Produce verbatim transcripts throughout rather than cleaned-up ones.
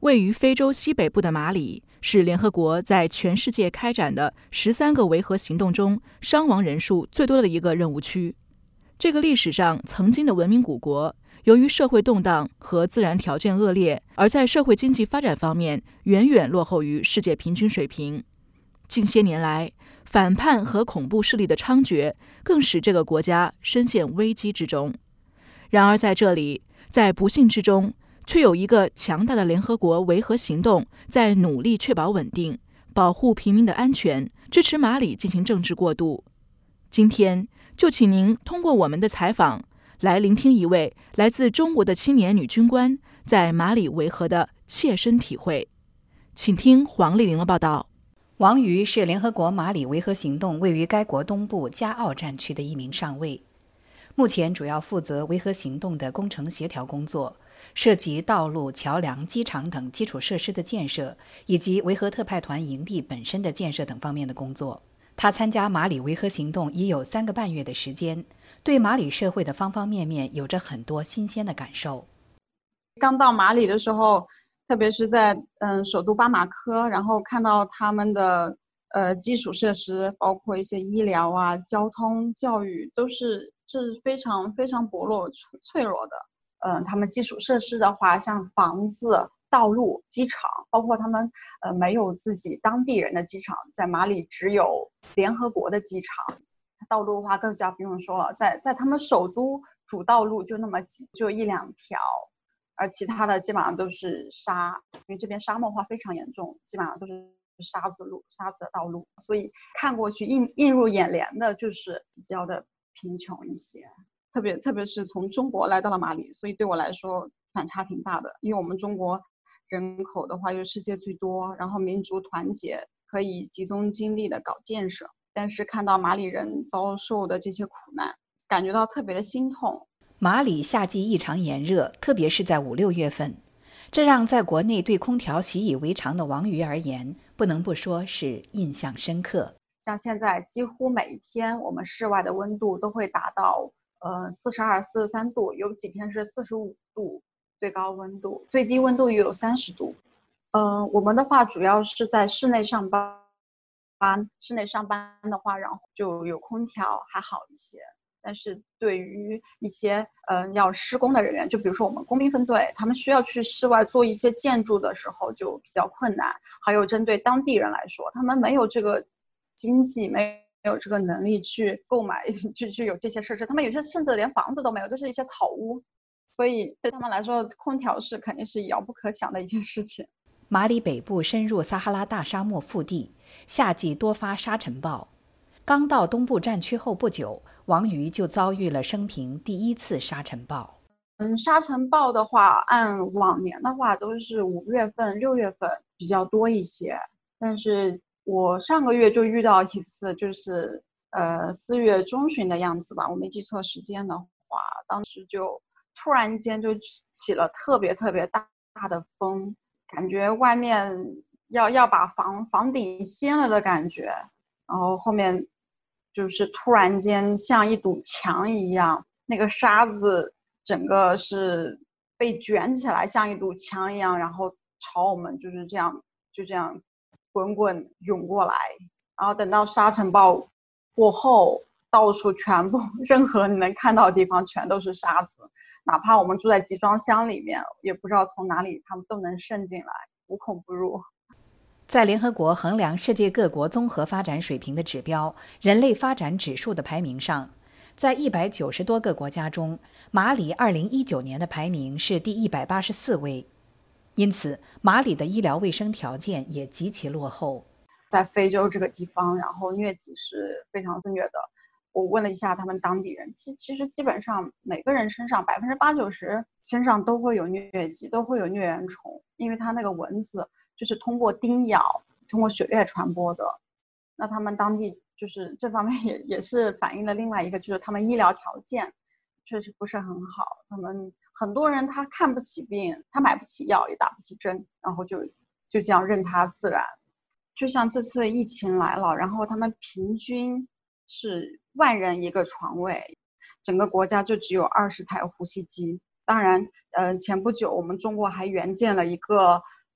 位于非洲西北部的马里是联合国在全世界开展的十三个维和行动中伤亡人数最多的一个任务区。这个历史上曾经的文明古国，由于社会动荡和自然条件恶劣，而在社会经济发展方面远远落后于世界平均水平。近些年来，反叛和恐怖势力的猖獗更使这个国家深陷危机之中。然而在这里，在不幸之中，却有一个强大的联合国维和行动在努力确保稳定，保护平民的安全，支持马里进行政治过渡。今天就请您通过我们的采访，来聆听一位来自中国的青年女军官在马里维和的切身体会。请听黄丽玲的报道。 王瑜是联合国马里维和行动位于该国东部加奥战区的一名上尉，目前主要负责维和行动的工程协调工作，涉及道路、桥梁、机场等基础设施的建设，以及维和特派团营地本身的建设等方面的工作。他参加马里维和行动已有三个半月的时间，对马里社会的方方面面有着很多新鲜的感受。 刚到马里的时候，特别是在嗯首都巴马科，然后看到他们的呃基础设施，包括一些医疗啊、交通、教育，都是是非常非常薄弱、脆弱的。嗯、呃，他们基础设施的话，像房子、道路、机场，包括他们呃没有自己当地人的机场，在马里只有联合国的机场。道路的话更加不用说了，在在他们首都主道路就那么几，就一两条。而其他的基本上都是沙，因为这边沙漠化非常严重，基本上都是沙子路、沙子的道路，所以看过去映映入眼帘的就是比较的贫穷一些。特别特别是从中国来到了马里，所以对我来说反差挺大的。因为我们中国人口的话又世界最多，然后民族团结，可以集中精力的搞建设，但是看到马里人遭受的这些苦难，感觉到特别的心痛。 马里夏季异常炎热，特别是在五六月份，这让在国内对空调习以为常的王瑜而言，不能不说是印象深刻。 像现在几乎每一天，我们室外的温度都会达到呃四十二、四十三度，有几天是四十五度最高温度，最低温度也有三十度。嗯、呃，我们的话主要是在室内上班，室内上班的话，然后就有空调还好一些。但是对于一些呃要施工的人员，就比如说我们工兵分队，他们需要去室外做一些建筑的时候就比较困难。还有针对当地人来说，他们没有这个经济，没有这个能力去购买，去去有这些设施。他们有些甚至连房子都没有，就是一些草屋。所以对他们来说，空调是肯定是遥不可想的一件事情。 马里北部深入撒哈拉大沙漠腹地，夏季多发沙尘暴。刚到东部战区后不久，王瑜就遭遇了生平第一次沙尘暴。 嗯，沙尘暴的话，按往年的话都是五月份、六月份比较多一些。但是我上个月就遇到一次，就是呃四月中旬的样子吧，我没记错时间的话，当时就突然间就起了特别特别大大的风，感觉外面要要把房房顶掀了的感觉，然后后面就是突然间像一堵墙一样，那个沙子整个是被卷起来，像一堵墙一样，然后朝我们就是这样就这样滚滚涌过来。然后等到沙尘暴过后，到处全部任何你能看到的地方全都是沙子，哪怕我们住在集装箱里面，也不知道从哪里他们都能渗进来，无孔不入。 在联合国衡量世界各国综合发展水平的指标人类发展指数的排名上，在一百九十多个国家中，马里二零一九年的排名是第一百八十四位，因此马里的医疗卫生条件也极其落后。 在非洲这个地方，然后疟疾是非常肆虐的。我问了一下他们当地人，其其实基本上每个人身上百分之八九十身上都会有疟疾，都会有疟原虫，因为它那个蚊子就是通过叮咬、通过血液传播的。那他们当地就是这方面也也是反映了另外一个，就是他们医疗条件确实不是很好。他们很多人他看不起病，他买不起药，也打不起针，然后就就这样任它自然。就像这次疫情来了，然后他们平均是万人一个床位，整个国家就只有二十台呼吸机。当然，呃，前不久我们中国还援建了一个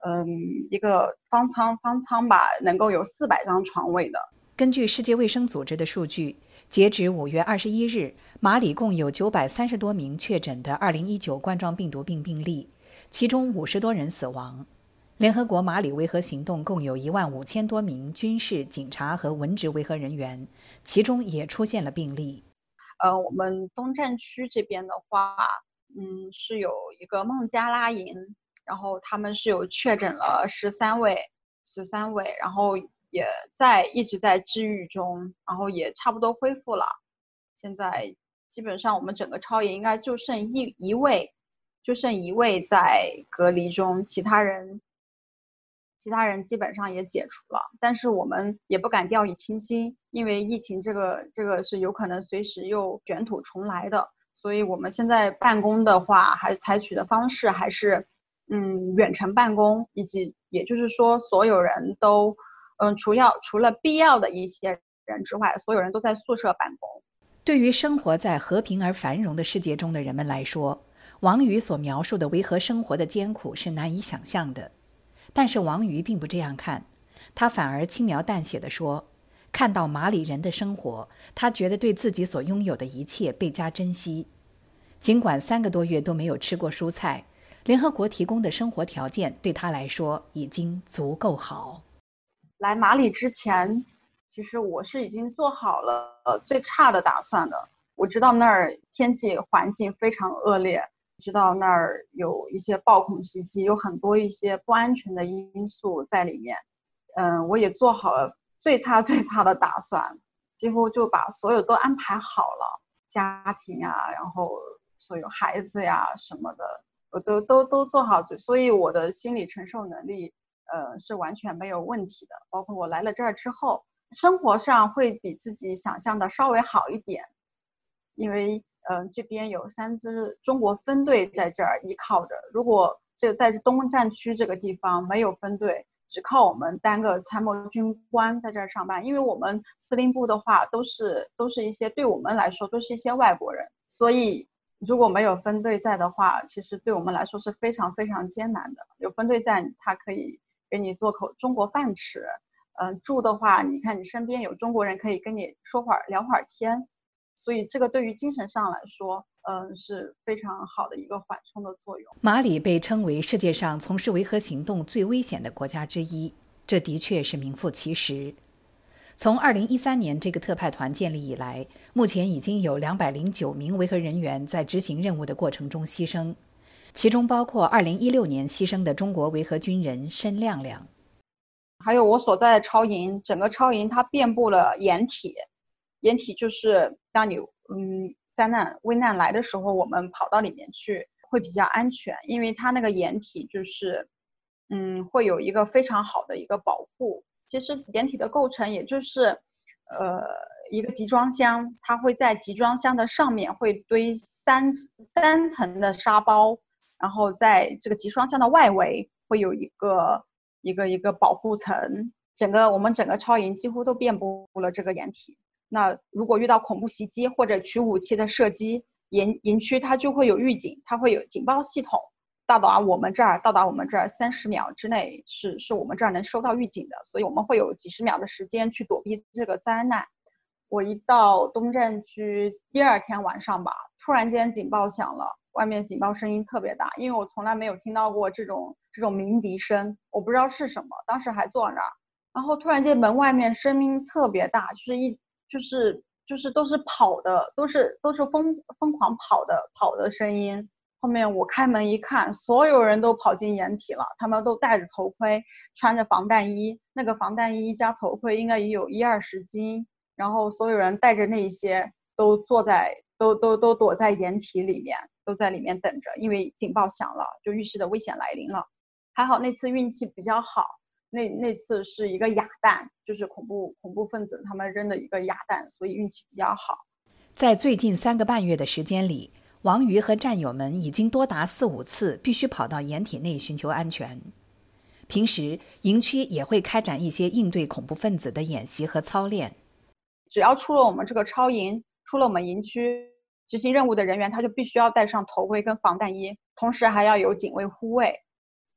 嗯，一个方舱方舱吧，能够有四百张床位的。 根据世界卫生组织的数据，截止五月二十一日，马里共有九百三十多名确诊的二零一九冠状病毒病病例，其中五十多人死亡。联合国马里维和行动共有一万五千多名军事、警察和文职维和人员，其中也出现了病例。 呃，我们东战区这边的话，嗯，是有一个孟加拉营，然后他们是有确诊了十三位，十三位，然后也在一直在治愈中，然后也差不多恢复了。现在基本上我们整个超营应该就剩一一位，就剩一位在隔离中，其他人。其他人基本上也解除了，但是我们也不敢掉以轻心，因为疫情这个这个是有可能随时又卷土重来的，所以我们现在办公的话，还是采取的方式还是嗯远程办公，以及也就是说所有人都嗯除要除了必要的一些人之外，所有人都在宿舍办公。 对于生活在和平而繁荣的世界中的人们来说，王宇所描述的维和生活的艰苦是难以想象的。但是王瑜并不这样看，他反而轻描淡写地说，看到马里人的生活，他觉得对自己所拥有的一切倍加珍惜。尽管三个多月都没有吃过蔬菜，联合国提供的生活条件对他来说已经足够好。 来马里之前，其实我是已经做好了呃最差的打算的。我知道那儿天气环境非常恶劣，知道那儿有一些暴恐袭击，有很多一些不安全的因素在里面。嗯，我也做好了最差最差的打算，几乎就把所有都安排好了，家庭啊，然后所有孩子呀什么的，我都都都做好，所以我的心理承受能力，呃，是完全没有问题的。包括我来了这儿之后，生活上会比自己想象的稍微好一点，因为呃，这边有三支中国分队在这儿依靠着。如果这在东战区这个地方没有分队，只靠我们单个参谋军官在这儿上班，因为我们司令部的话都是都是一些对我们来说都是一些外国人，所以如果没有分队在的话，其实对我们来说是非常非常艰难的。有分队在，他可以给你做口中国饭吃。嗯、呃，住的话，你看你身边有中国人可以跟你说会儿聊会儿天。所以这个对于精神上来说，嗯、呃，是非常好的一个缓冲的作用。 马里被称为世界上从事维和行动最危险的国家之一，这的确是名副其实。从二零一三年这个特派团建立以来，目前已经有两百零九名维和人员在执行任务的过程中牺牲，其中包括二零一六年牺牲的中国维和军人申亮亮。 还有我所在的超营，整个超营它遍布了掩体。掩体就是当你嗯灾难危难来的时候，我们跑到里面去会比较安全，因为它那个掩体就是嗯会有一个非常好的一个保护。其实掩体的构成也就是呃一个集装箱，它会在集装箱的上面会堆三三层的沙包，然后在这个集装箱的外围会有一个一个一个保护层。整个我们整个超营几乎都遍布了这个掩体。那如果遇到恐怖袭击或者取武器的射击，营营区它就会有预警，它会有警报系统，到达我们这儿，到达我们这儿三十秒之内是是我们这儿能收到预警的，所以我们会有几十秒的时间去躲避这个灾难。我一到东站区第二天晚上吧，突然间警报响了，外面警报声音特别大，因为我从来没有听到过这种这种鸣笛声，我不知道是什么，当时还坐那儿，然后突然间门外面声音特别大，就是一就是就是都是跑的，都是都是疯疯狂跑的跑的声音。后面我开门一看，所有人都跑进掩体了，他们都戴着头盔，穿着防弹衣，那个防弹衣加头盔应该也有一二十斤，然后所有人带着那些都坐在都都都躲在掩体里面，都在里面等着，因为警报响了，就预示的危险来临了。还好那次运气比较好，那那次是一个哑弹，就是恐怖恐怖分子他们扔的一个哑弹，所以运气比较好。 在最近三个半月的时间里，王瑜和战友们已经多达四五次必须跑到掩体内寻求安全。平时营区也会开展一些应对恐怖分子的演习和操练。 只要出了我们这个超营，出了我们营区，执行任务的人员他就必须要戴上头盔跟防弹衣，同时还要有警卫护卫。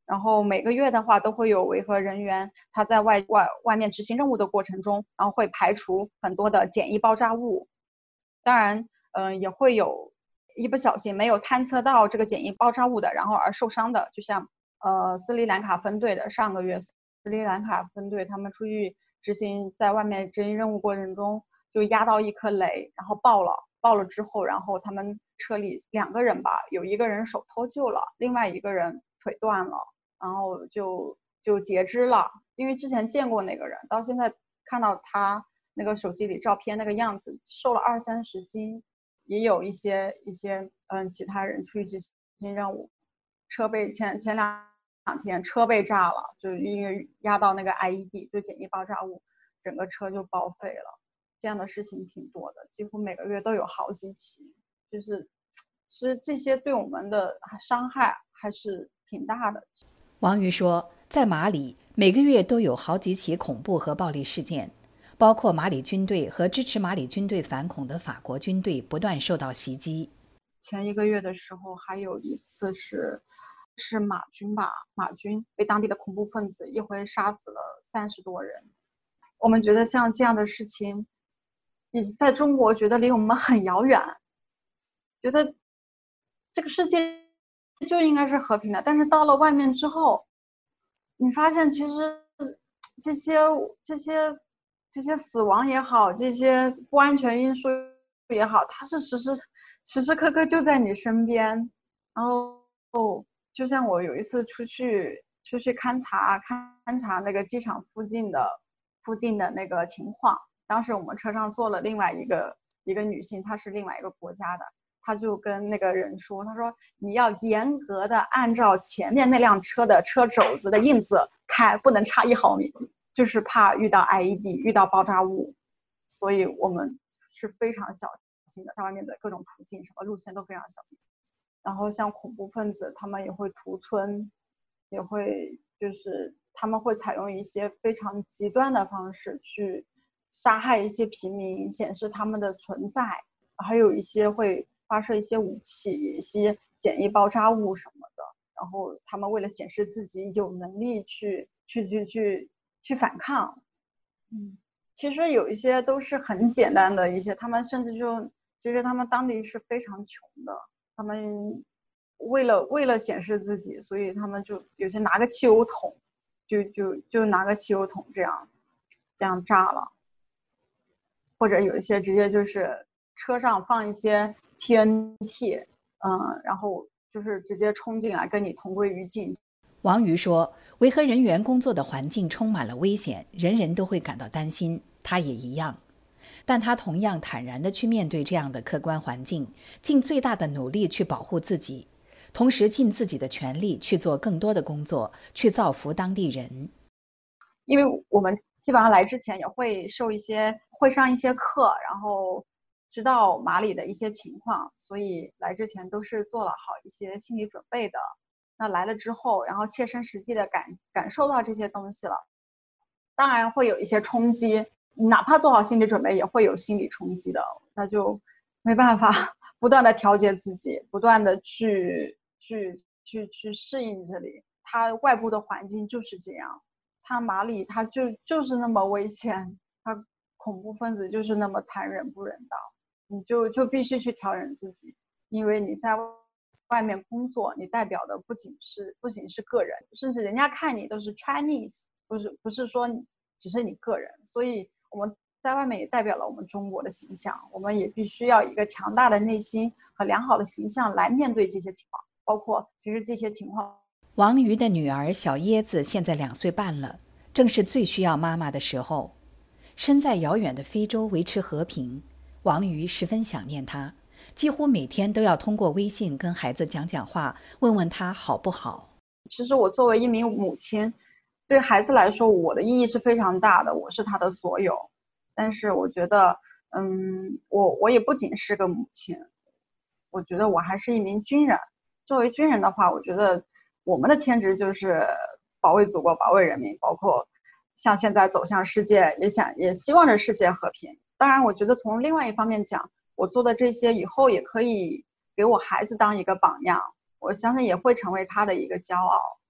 然后每个月的话都会有维和人员他在外外外面执行任务的过程中，然后会排除很多的简易爆炸物。当然，嗯、呃，也会有一不小心没有探测到这个简易爆炸物的，然后而受伤的，就像呃斯里兰卡分队的上个月斯里兰卡分队他们出去执行在外面执行任务过程中就压到一颗雷，然后爆了，爆了之后，然后他们车里两个人吧，有一个人手脱臼了，另外一个人腿断了。然后就就截肢了，因为之前见过那个人，到现在看到他那个手机里照片那个样子，瘦了二三十斤。也有一些一些嗯其他人出去执行任务，车被前前两两天车被炸了，就因为压到那个 I E D 就简易爆炸物，整个车就报废了。这样的事情挺多的，几乎每个月都有好几起，就是其实这些对我们的伤害还是挺大的。 王瑜说，在马里每个月都有好几起恐怖和暴力事件，包括马里军队和支持马里军队反恐的法国军队不断受到袭击。 前一个月的时候还有一次是是马军吧，马军被当地的恐怖分子一回杀死了三十多人。我们觉得像这样的事情以在中国觉得离我们很遥远，觉得这个世界就应该是和平的，但是到了外面之后，你发现其实这些这些这些死亡也好，这些不安全因素也好，它是时时时时刻刻就在你身边。然后就像我有一次出去出去勘察勘察那个机场附近的附近的那个情况，当时我们车上坐了另外一个一个女性，她是另外一个国家的。他就跟那个人说，他说你要严格的按照前面那辆车的车轴子的印子开，不能差一毫米，就是怕遇到 I E D 遇到爆炸物。所以我们是非常小心的，在外面的各种途径什么路线都非常小心。然后像恐怖分子他们也会屠村，也会就是他们会采用一些非常极端的方式去杀害一些平民，显示他们的存在，还有一些会发射一些武器，一些简易爆炸物什么的，然后他们为了显示自己有能力去去去去去反抗。嗯，其实有一些都是很简单的一些，他们甚至就其实他们当地是非常穷的，他们为了为了显示自己，所以他们就有些拿个汽油桶，就就就拿个汽油桶这样这样炸了，或者有一些直接就是车上放一些 T N T， 嗯，然后就是直接冲进来跟你同归于尽。 王瑜说，维和人员工作的环境充满了危险，人人都会感到担心，他也一样。但他同样坦然地去面对这样的客观环境，尽最大的努力去保护自己，同时尽自己的全力去做更多的工作，去造福当地人。 因为我们基本上来之前也会受一些会上一些课，然后知道马里的一些情况，所以来之前都是做了好一些心理准备的。那来了之后，然后切身实际的感感受到这些东西了，当然会有一些冲击，哪怕做好心理准备也会有心理冲击的，那就没办法，不断的调节自己，不断的去去去去适应这里，它外部的环境就是这样，它马里它就就是那么危险，它恐怖分子就是那么残忍不人道，你就就必须去调整自己，因为你在外面工作，你代表的不仅是不仅是个人，甚至人家看你都是 Chinese， 不是不是说只是你个人，所以我们在外面也代表了我们中国的形象，我们也必须要一个强大的内心和良好的形象来面对这些情况，包括其实这些情况。 王瑜的女儿小椰子现在两岁半了，正是最需要妈妈的时候。身在遥远的非洲维持和平，王瑜十分想念她，几乎每天都要通过微信跟孩子讲讲话，问问他好不好。 其实我作为一名母亲，对孩子来说我的意义是非常大的，我是他的所有。但是我觉得嗯，我我也不仅是个母亲，我觉得我还是一名军人。作为军人的话，我觉得我们的天职就是保卫祖国，保卫人民，包括像现在走向世界，也想也希望着世界和平。当然我觉得从另外一方面讲，我做的这些以后也可以给我孩子当一个榜样，我相信也会成为他的一个骄傲。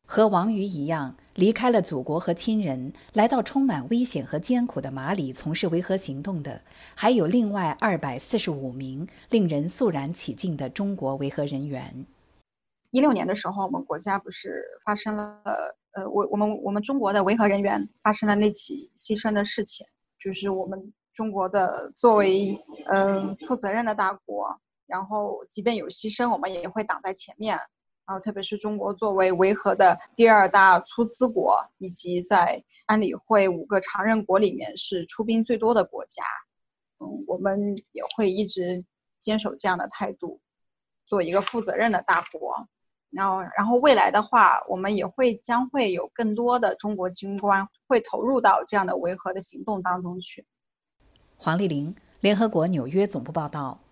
和王瑜一样，离开了祖国和亲人，来到充满危险和艰苦的马里从事维和行动的，还有另外二百四十五名令人肃然起敬的中国维和人员。 一六年的时候，我们国家不是发生了呃，我我们我们中国的维和人员发生了那起牺牲的事情，就是我们中国的作为呃负责任的大国，然后即便有牺牲，我们也会挡在前面。然后特别是中国作为维和的第二大出资国，以及在安理会五个常任国里面是出兵最多的国家，嗯，我们也会一直坚守这样的态度，做一个负责任的大国。然后，然后未来的话，我们也会将会有更多的中国军官会投入到这样的维和的行动当中去。 黄丽玲，联合国纽约总部报道。